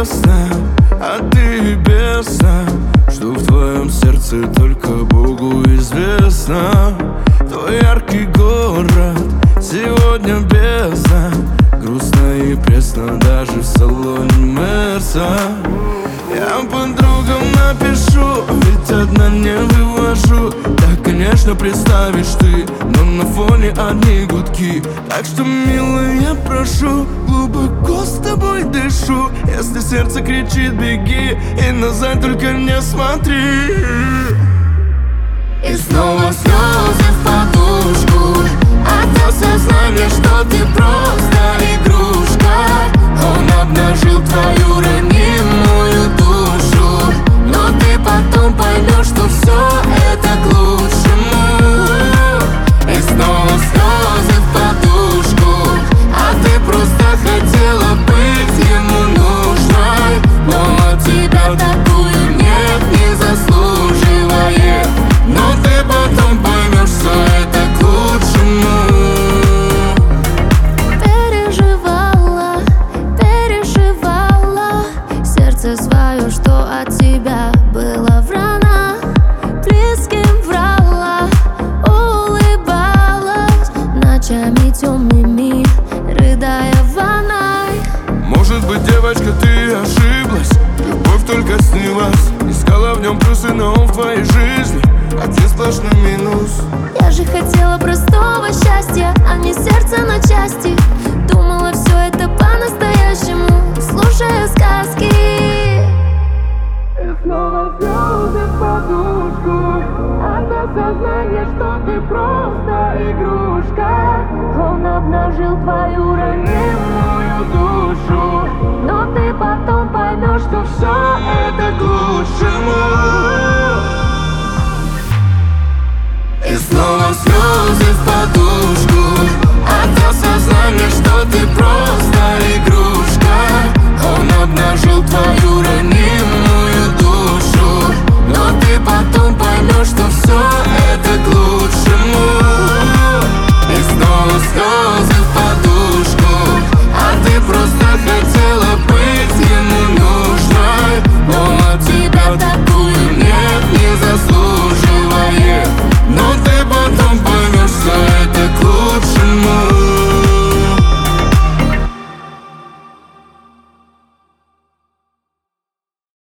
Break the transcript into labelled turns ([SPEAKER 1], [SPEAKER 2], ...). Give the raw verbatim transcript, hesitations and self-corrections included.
[SPEAKER 1] честно, а ты бездна. Что в твоем сердце только Богу известно. Твой яркий город сегодня бездна. Грустно и пресно даже в салоне Мерса. Я подругам напишу, ведь одна не вывожу. Да, конечно, представишь ты, но на фоне одни гудки. Так что, милая, я прошу, глубоко с тобой дышу. Если сердце кричит, беги, и назад только не смотри.
[SPEAKER 2] И снова слезы в подушку от осознания, что ты просто игрушка. Он обнажил твою ранимую душу, но ты потом поймешь, что все это к лучшему. И снова слезы в подушку, а ты просто хотела быть ему нужной. Но от тебя такую нет, не заслуживает. Но ты потом поймешь, что это к лучшему.
[SPEAKER 3] Переживала, переживала сердце свое, что от тебя было врана. Близким врала, улыбалась ночами темными, рыдая в ванной.
[SPEAKER 1] Может быть, девочка, ты ошиблась, любовь только снилась. Искала в нем плюсы, но он в твоей жизни один сплошной минус.
[SPEAKER 3] Я же хотела простого счастья, а не сердце на части. Думала, все это по-настоящему, слушая сказки.
[SPEAKER 1] И снова слезы в подушку от осознания, что ты просто игрушка.
[SPEAKER 3] Он обнажил твою ранимую душу,
[SPEAKER 1] Но ты потом поймешь, что все это к лучшему.